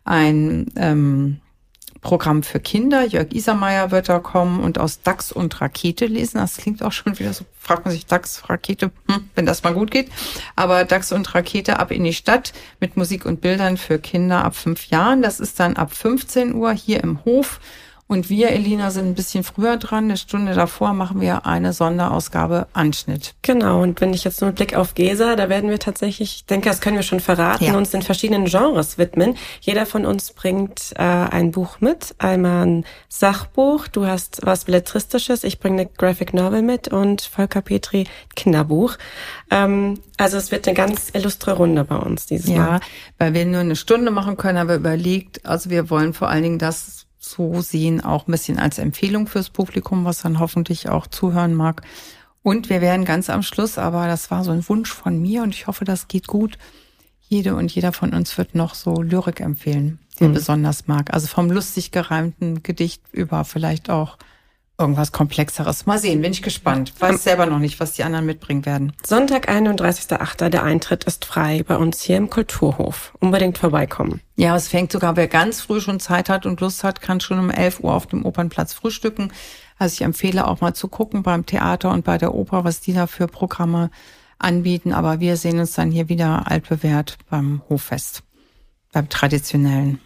ein Programm für Kinder. Jörg Isermeier wird da kommen und aus Dachs und Rakete lesen. Das klingt auch schon wieder so, fragt man sich Dachs, Rakete, wenn das mal gut geht. Aber Dachs und Rakete ab in die Stadt mit Musik und Bildern für Kinder ab 5 Jahren. Das ist dann ab 15 Uhr hier im Hof. Und wir, Elina, sind ein bisschen früher dran. Eine Stunde davor machen wir eine Sonderausgabe Anschnitt. Genau, und wenn ich jetzt nur einen Blick auf Gesa, da werden wir tatsächlich, ich denke, das können wir schon verraten, uns den verschiedenen Genres widmen. Jeder von uns bringt ein Buch mit. Einmal ein Sachbuch, du hast was Belletristisches, ich bringe eine Graphic Novel mit und Volker Petri Kinderbuch. Also es wird eine ganz illustre Runde bei uns dieses Mal. Ja, weil wir nur eine Stunde machen können, haben wir überlegt, also wir wollen vor allen Dingen das so sehen, auch ein bisschen als Empfehlung fürs Publikum, was dann hoffentlich auch zuhören mag. Und wir werden ganz am Schluss, aber das war so ein Wunsch von mir und ich hoffe, das geht gut. Jede und jeder von uns wird noch so Lyrik empfehlen, die er besonders mag. Also vom lustig gereimten Gedicht über vielleicht auch irgendwas Komplexeres. Mal sehen, bin ich gespannt. Weiß selber noch nicht, was die anderen mitbringen werden. Sonntag, 31.08. Der Eintritt ist frei bei uns hier im Kulturhof. Unbedingt vorbeikommen. Ja, es fängt sogar, wer ganz früh schon Zeit hat und Lust hat, kann schon um 11 Uhr auf dem Opernplatz frühstücken. Also ich empfehle auch mal zu gucken beim Theater und bei der Oper, was die da für Programme anbieten. Aber wir sehen uns dann hier wieder altbewährt beim Hoffest, beim traditionellen.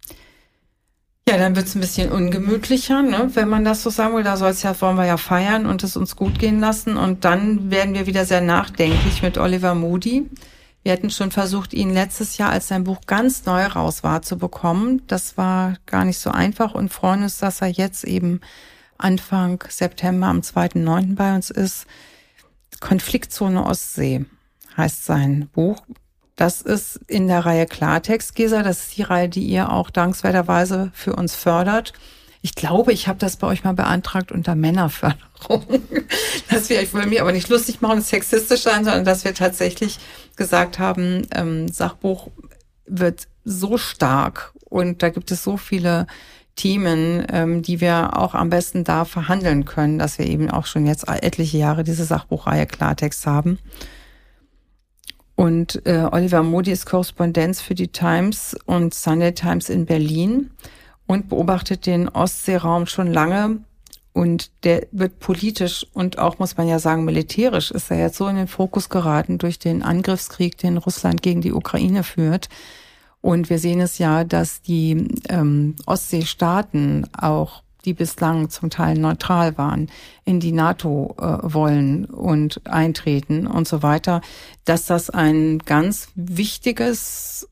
Ja, dann wird's ein bisschen ungemütlicher, ne? Wenn man das so sagen will. Wollen wir ja feiern und es uns gut gehen lassen. Und dann werden wir wieder sehr nachdenklich mit Oliver Moody. Wir hatten schon versucht, ihn letztes Jahr, als sein Buch ganz neu raus war, zu bekommen. Das war gar nicht so einfach und freuen uns, dass er jetzt eben Anfang September am 2.9. bei uns ist. Konfliktzone Ostsee heißt sein Buch. Das ist in der Reihe Klartext, Gesa. Das ist die Reihe, die ihr auch dankenswerterweise für uns fördert. Ich glaube, ich habe das bei euch mal beantragt unter Männerförderung. Ich will mir aber nicht lustig machen und sexistisch sein, sondern dass wir tatsächlich gesagt haben, Sachbuch wird so stark und da gibt es so viele Themen, die wir auch am besten da verhandeln können, dass wir eben auch schon jetzt etliche Jahre diese Sachbuchreihe Klartext haben. Und Oliver Modi ist Korrespondent für die Times und Sunday Times in Berlin und beobachtet den Ostseeraum schon lange. Und der wird politisch und auch, muss man ja sagen, militärisch ist er jetzt so in den Fokus geraten durch den Angriffskrieg, den Russland gegen die Ukraine führt. Und wir sehen es ja, dass die Ostseestaaten auch, die bislang zum Teil neutral waren, in die NATO wollen und eintreten und so weiter, dass das ein ganz wichtiges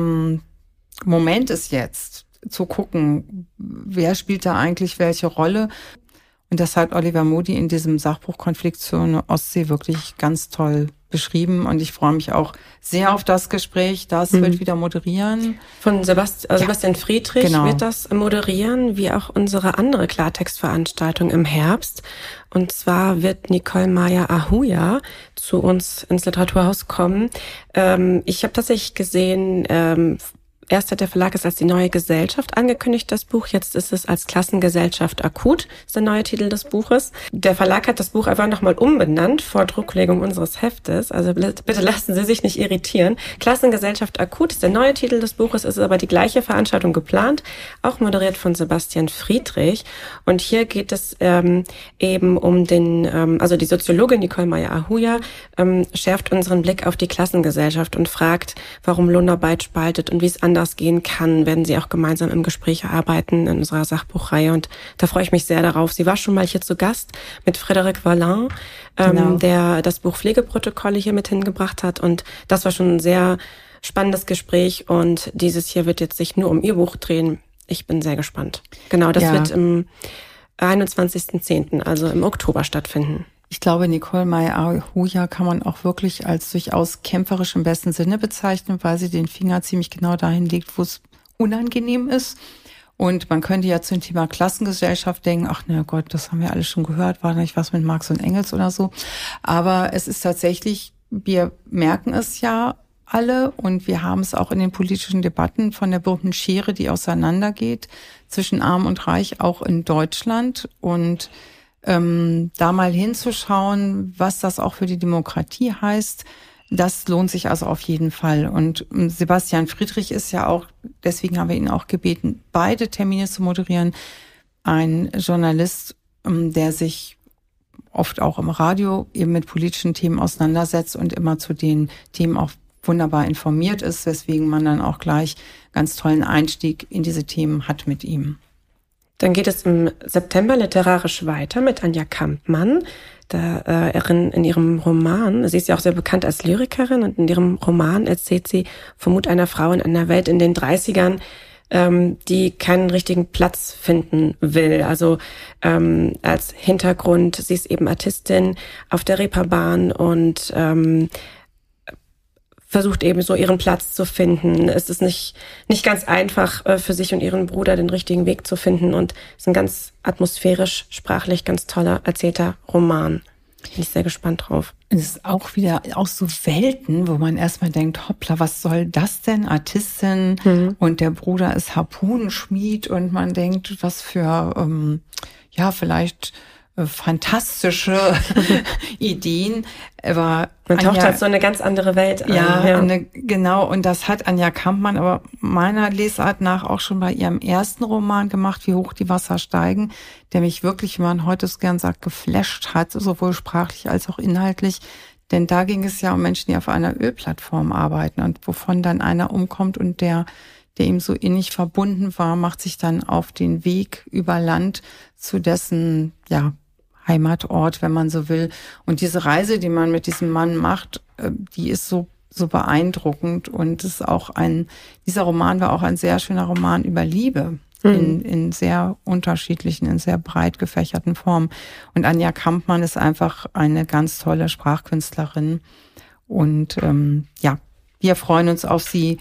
Moment ist jetzt, zu gucken, wer spielt da eigentlich welche Rolle. Und das hat Oliver Modi in diesem Sachbuch Konfliktzone Ostsee wirklich ganz toll beschrieben. Und ich freue mich auch sehr auf das Gespräch. Das wird wieder moderieren. Von Sebastian Friedrich genau. Wird das moderieren, wie auch unsere andere Klartextveranstaltung im Herbst. Und zwar wird Nicole Meyer-Ahuja zu uns ins Literaturhaus kommen. Ich habe tatsächlich gesehen, erst hat der Verlag es als die neue Gesellschaft angekündigt, das Buch. Jetzt ist es als Klassengesellschaft akut, ist der neue Titel des Buches. Der Verlag hat das Buch einfach nochmal umbenannt vor Drucklegung unseres Heftes. Also bitte lassen Sie sich nicht irritieren. Klassengesellschaft akut ist der neue Titel des Buches, ist aber die gleiche Veranstaltung geplant, auch moderiert von Sebastian Friedrich. Und hier geht es eben um also die Soziologin Nicole Meyer-Ahuja schärft unseren Blick auf die Klassengesellschaft und fragt, warum Lohnarbeit spaltet und wie es anders gehen kann, werden sie auch gemeinsam im Gespräch arbeiten in unserer Sachbuchreihe. Und da freue ich mich sehr darauf. Sie war schon mal hier zu Gast mit Frédéric Vallin, genau, der das Buch Pflegeprotokolle hier mit hingebracht hat. Und das war schon ein sehr spannendes Gespräch. Und dieses hier wird jetzt sich nur um ihr Buch drehen. Ich bin sehr gespannt. Genau, das wird im 21.10., also im Oktober stattfinden. Ich glaube, Nicole Meyer-Ahuja kann man auch wirklich als durchaus kämpferisch im besten Sinne bezeichnen, weil sie den Finger ziemlich genau dahin legt, wo es unangenehm ist. Und man könnte ja zum Thema Klassengesellschaft denken, ach na Gott, das haben wir alle schon gehört, war da nicht was mit Marx und Engels oder so. Aber es ist tatsächlich, wir merken es ja alle und wir haben es auch in den politischen Debatten von der berühmten Schere, die auseinandergeht zwischen Arm und Reich, auch in Deutschland. Und da mal hinzuschauen, was das auch für die Demokratie heißt, das lohnt sich also auf jeden Fall. Und Sebastian Friedrich ist ja auch, deswegen haben wir ihn auch gebeten, beide Termine zu moderieren. Ein Journalist, der sich oft auch im Radio eben mit politischen Themen auseinandersetzt und immer zu den Themen auch wunderbar informiert ist, weswegen man dann auch gleich ganz tollen Einstieg in diese Themen hat mit ihm. Dann geht es im September literarisch weiter mit Anja Kampmann, in ihrem Roman. Sie ist ja auch sehr bekannt als Lyrikerin und in ihrem Roman erzählt sie vom Mut einer Frau in einer Welt in den 30ern, die keinen richtigen Platz finden will. Also als Hintergrund, sie ist eben Artistin auf der Reeperbahn und versucht eben so ihren Platz zu finden. Es ist nicht ganz einfach für sich und ihren Bruder den richtigen Weg zu finden und es ist ein ganz atmosphärisch, sprachlich ganz toller erzählter Roman. Bin ich sehr gespannt drauf. Es ist auch wieder aus so Welten, wo man erstmal denkt, hoppla, was soll das denn? Artistin und der Bruder ist Harpunenschmied und man denkt, was für, vielleicht fantastische Ideen. Aber man taucht halt so eine ganz andere Welt an. Ja. Genau. Und das hat Anja Kampmann aber meiner Lesart nach auch schon bei ihrem ersten Roman gemacht, Wie hoch die Wasser steigen, der mich wirklich, wie man heute es gern sagt, geflasht hat, sowohl sprachlich als auch inhaltlich. Denn da ging es ja um Menschen, die auf einer Ölplattform arbeiten und wovon dann einer umkommt und der ihm so innig verbunden war, macht sich dann auf den Weg über Land zu dessen, Heimatort, wenn man so will. Und diese Reise, die man mit diesem Mann macht, die ist so beeindruckend. Und es ist auch dieser Roman war auch ein sehr schöner Roman über Liebe in sehr unterschiedlichen, in sehr breit gefächerten Formen. Und Anja Kampmann ist einfach eine ganz tolle Sprachkünstlerin. Und wir freuen uns auf sie.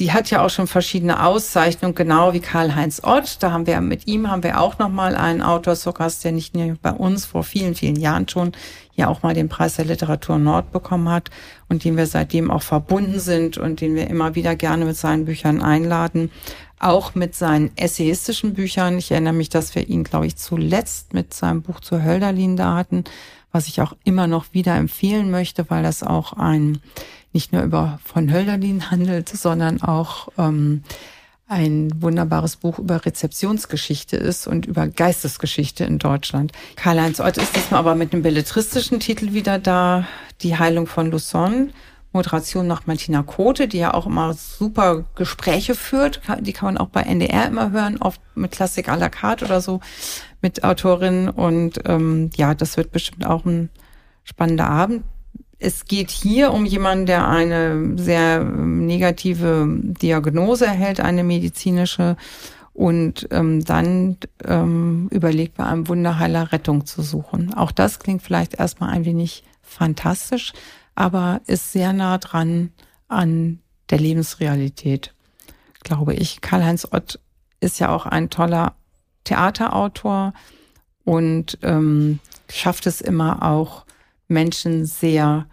die hat ja auch schon verschiedene Auszeichnungen, genau wie Karl-Heinz Ott. Mit ihm haben wir auch nochmal einen Autor zu Gast, der nicht nur bei uns vor vielen, vielen Jahren schon ja auch mal den Preis der Literatur Nord bekommen hat und dem wir seitdem auch verbunden sind und den wir immer wieder gerne mit seinen Büchern einladen. Auch mit seinen essayistischen Büchern. Ich erinnere mich, dass wir ihn, glaube ich, zuletzt mit seinem Buch zu Hölderlin da hatten, was ich auch immer noch wieder empfehlen möchte, weil das auch nicht nur von Hölderlin handelt, sondern auch ein wunderbares Buch über Rezeptionsgeschichte ist und über Geistesgeschichte in Deutschland. Karl-Heinz Ott ist diesmal aber mit einem belletristischen Titel wieder da, Die Heilung von Lausanne. Moderation nach Martina Kote, die ja auch immer super Gespräche führt. Die kann man auch bei NDR immer hören, oft mit Klassik à la carte oder so, mit Autorinnen. Und das wird bestimmt auch ein spannender Abend. Es geht hier um jemanden, der eine sehr negative Diagnose erhält, eine medizinische, und dann überlegt, bei einem Wunderheiler Rettung zu suchen. Auch das klingt vielleicht erstmal ein wenig fantastisch, aber ist sehr nah dran an der Lebensrealität, glaube ich. Karl-Heinz Ott ist ja auch ein toller Theaterautor und schafft es immer auch, Menschen sehr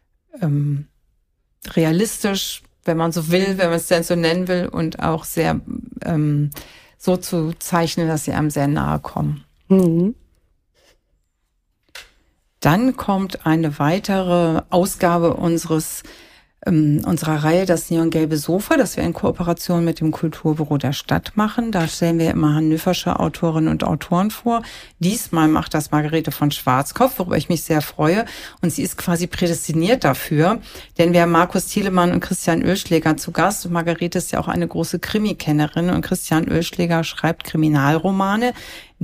realistisch, wenn man so will, wenn man es denn so nennen will, und auch sehr so zu zeichnen, dass sie einem sehr nahe kommen. Mhm. Dann kommt eine weitere Ausgabe unserer Reihe, das Neongelbe Sofa, das wir in Kooperation mit dem Kulturbüro der Stadt machen. Da stellen wir immer hannoversche Autorinnen und Autoren vor. Diesmal macht das Margarete von Schwarzkopf, worüber ich mich sehr freue. Und sie ist quasi prädestiniert dafür, denn wir haben Markus Thielemann und Christian Oeschläger zu Gast. Und Margarete ist ja auch eine große Krimikennerin und Christian Oeschläger schreibt Kriminalromane,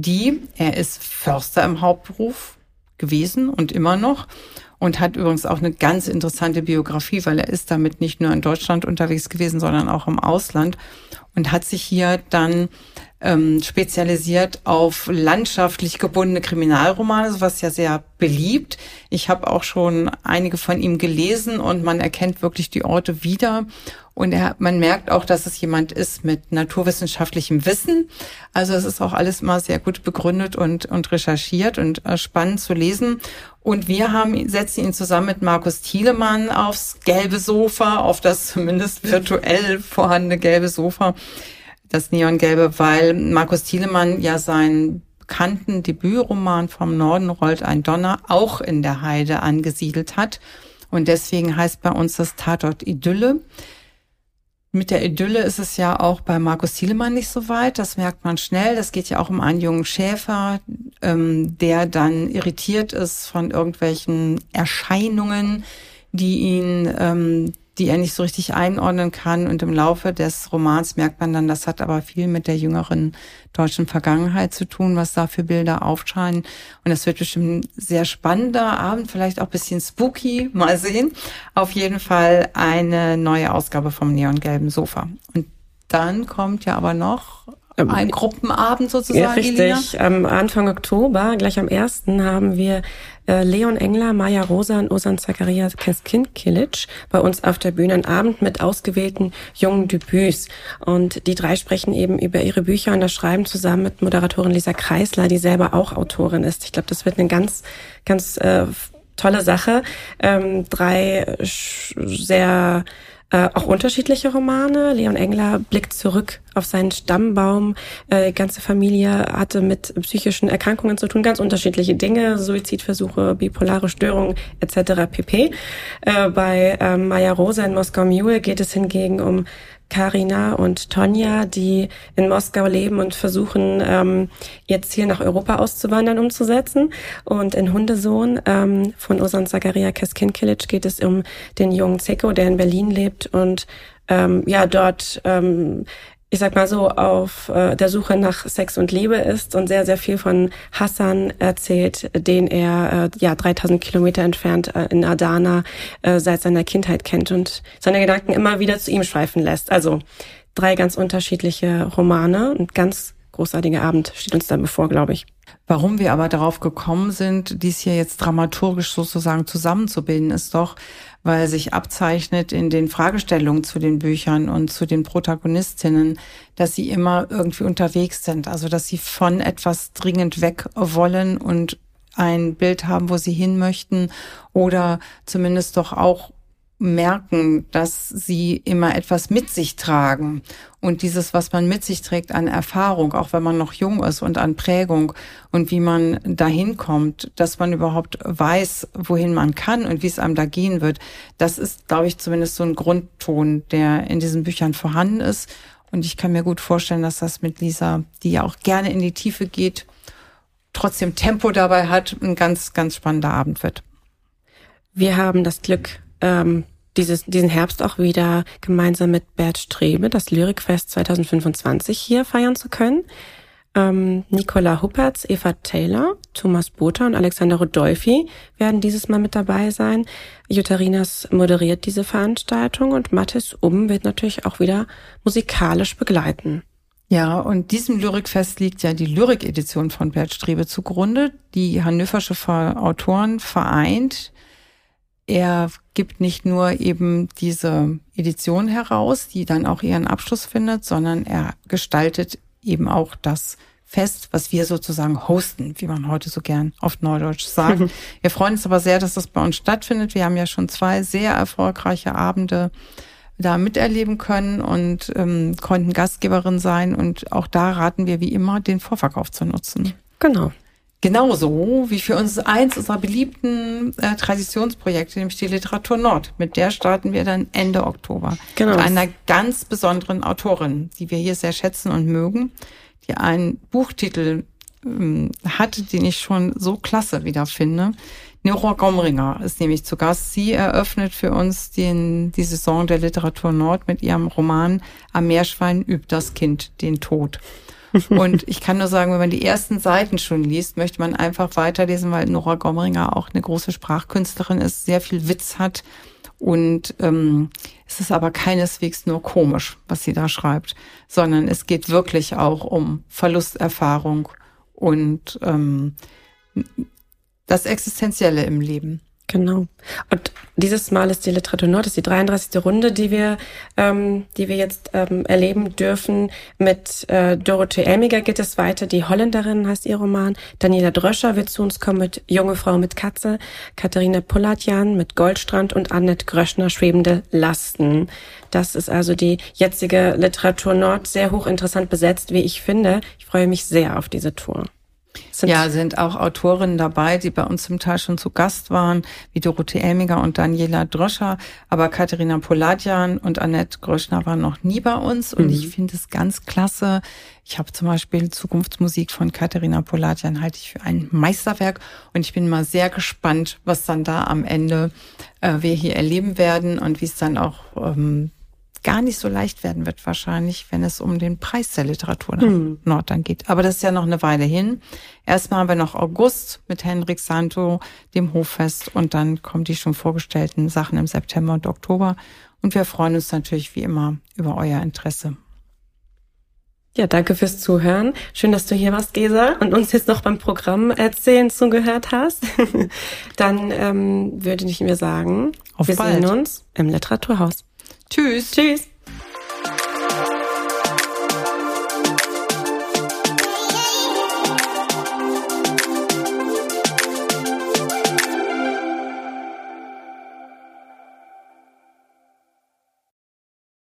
er ist Förster im Hauptberuf gewesen und immer noch. Und hat übrigens auch eine ganz interessante Biografie, weil er ist damit nicht nur in Deutschland unterwegs gewesen, sondern auch im Ausland. Und hat sich hier dann spezialisiert auf landschaftlich gebundene Kriminalromane, was ja sehr beliebt. Ich habe auch schon einige von ihm gelesen und man erkennt wirklich die Orte wieder. Und man merkt auch, dass es jemand ist mit naturwissenschaftlichem Wissen. Also es ist auch alles immer sehr gut begründet und recherchiert und spannend zu lesen. Und wir setzen ihn zusammen mit Markus Thielemann aufs gelbe Sofa, auf das zumindest virtuell vorhandene gelbe Sofa, das Neongelbe, weil Markus Thielemann ja seinen bekannten Debütroman Vom Norden rollt ein Donner auch in der Heide angesiedelt hat. Und deswegen heißt bei uns das Tatort Idylle. Mit der Idylle ist es ja auch bei Markus Thielemann nicht so weit, das merkt man schnell. Das geht ja auch um einen jungen Schäfer, der dann irritiert ist von irgendwelchen Erscheinungen, die er nicht so richtig einordnen kann. Und im Laufe des Romans merkt man dann, das hat aber viel mit der jüngeren deutschen Vergangenheit zu tun, was da für Bilder aufscheinen. Und das wird bestimmt ein sehr spannender Abend, vielleicht auch ein bisschen spooky, mal sehen. Auf jeden Fall eine neue Ausgabe vom Neongelben Sofa. Und dann kommt ja aber noch ein Gruppenabend sozusagen. Ja, richtig. Am Anfang Oktober, gleich am 1. haben wir Leon Engler, Maja Rosa und Ozan Zakaria Keskin-Kilic bei uns auf der Bühne, einen Abend mit ausgewählten jungen Debüts. Und die drei sprechen eben über ihre Bücher und das Schreiben zusammen mit Moderatorin Lisa Kreisler, die selber auch Autorin ist. Ich glaube, das wird eine ganz, ganz tolle Sache. Drei sehr auch unterschiedliche Romane. Leon Engler blickt zurück auf seinen Stammbaum. Die ganze Familie hatte mit psychischen Erkrankungen zu tun, ganz unterschiedliche Dinge, Suizidversuche, bipolare Störungen etc. pp. Bei Maja Rosa in Moskau Mule geht es hingegen um Karina und Tonja, die in Moskau leben und versuchen, ihr Ziel nach Europa auszuwandern, umzusetzen. Und in Hundesohn von Ozan Zakaria Keskin-Kilic geht es um den jungen Zeko, der in Berlin lebt und dort ich sag mal so, auf der Suche nach Sex und Liebe ist und sehr, sehr viel von Hassan erzählt, den er 3000 Kilometer entfernt in Adana seit seiner Kindheit kennt und seine Gedanken immer wieder zu ihm schweifen lässt. Also 3 ganz unterschiedliche Romane. Ein ganz großartiger Abend steht uns da bevor, glaube ich. Warum wir aber darauf gekommen sind, dies hier jetzt dramaturgisch sozusagen zusammenzubilden, ist doch, weil sich abzeichnet in den Fragestellungen zu den Büchern und zu den Protagonistinnen, dass sie immer irgendwie unterwegs sind, also dass sie von etwas dringend weg wollen und ein Bild haben, wo sie hin möchten oder zumindest doch auch merken, dass sie immer etwas mit sich tragen. Und dieses, was man mit sich trägt an Erfahrung, auch wenn man noch jung ist und an Prägung und wie man dahin kommt, dass man überhaupt weiß, wohin man kann und wie es einem da gehen wird, das ist, glaube ich, zumindest so ein Grundton, der in diesen Büchern vorhanden ist. Und ich kann mir gut vorstellen, dass das mit Lisa, die ja auch gerne in die Tiefe geht, trotzdem Tempo dabei hat, ein ganz, ganz spannender Abend wird. Wir haben das Glück, diesen Herbst auch wieder gemeinsam mit Bert Strebe das Lyrikfest 2025 hier feiern zu können. Nicola Huppertz, Eva Taylor, Thomas Botha und Alexander Rodolphi werden dieses Mal mit dabei sein. Jutta Rinas moderiert diese Veranstaltung und Mathis wird natürlich auch wieder musikalisch begleiten. Ja, und diesem Lyrikfest liegt ja die Lyrik-Edition von Bert Strebe zugrunde, die hannoversche Autoren vereint. Er gibt nicht nur eben diese Edition heraus, die dann auch ihren Abschluss findet, sondern er gestaltet eben auch das Fest, was wir sozusagen hosten, wie man heute so gern auf Neudeutsch sagt. Wir freuen uns aber sehr, dass das bei uns stattfindet. Wir haben ja schon 2 sehr erfolgreiche Abende da miterleben können und konnten Gastgeberin sein. Und auch da raten wir wie immer, den Vorverkauf zu nutzen. Genau. Genauso wie für uns eins unserer beliebten Traditionsprojekte, nämlich die Literatur Nord. Mit der starten wir dann Ende Oktober. Genau. Mit einer ganz besonderen Autorin, die wir hier sehr schätzen und mögen, die einen Buchtitel hat, den ich schon so klasse wieder finde. Nora Gomringer ist nämlich zu Gast. Sie eröffnet für uns die Saison der Literatur Nord mit ihrem Roman Am Meerschwein übt das Kind den Tod. Und ich kann nur sagen, wenn man die ersten Seiten schon liest, möchte man einfach weiterlesen, weil Nora Gomringer auch eine große Sprachkünstlerin ist, sehr viel Witz hat und es ist aber keineswegs nur komisch, was sie da schreibt, sondern es geht wirklich auch um Verlusterfahrung und das Existenzielle im Leben. Genau. Und dieses Mal ist die Literatur Nord, das ist die 33. Runde, die wir jetzt erleben dürfen. Mit Dorothee Elmiger geht es weiter. Die Holländerin heißt ihr Roman. Daniela Dröscher wird zu uns kommen mit Junge Frau mit Katze. Katharina Pollatjan mit Goldstrand und Annette Gröschner Schwebende Lasten. Das ist also die jetzige Literatur Nord, sehr hochinteressant besetzt, wie ich finde. Ich freue mich sehr auf diese Tour. Sind auch Autorinnen dabei, die bei uns zum Teil schon zu Gast waren, wie Dorothee Elmiger und Daniela Dröscher. Aber Katharina Pollatjan und Annette Gröschner waren noch nie bei uns. Und ich finde es ganz klasse. Ich habe zum Beispiel Zukunftsmusik von Katharina Pollatjan, halte ich für ein Meisterwerk. Und ich bin mal sehr gespannt, was dann da am Ende wir hier erleben werden und wie es dann auch gar nicht so leicht werden wird wahrscheinlich, wenn es um den Preis der Literatur Nord dann geht. Aber das ist ja noch eine Weile hin. Erstmal haben wir noch August mit Henrik Santo, dem Hoffest, und dann kommen die schon vorgestellten Sachen im September und Oktober. Und wir freuen uns natürlich wie immer über euer Interesse. Ja, danke fürs Zuhören. Schön, dass du hier warst, Gesa, und uns jetzt noch beim Programm erzählen zugehört hast. Dann würde ich mir sagen, Auf wir bald. sehen uns im Literaturhaus. Tschüss. Tschüss.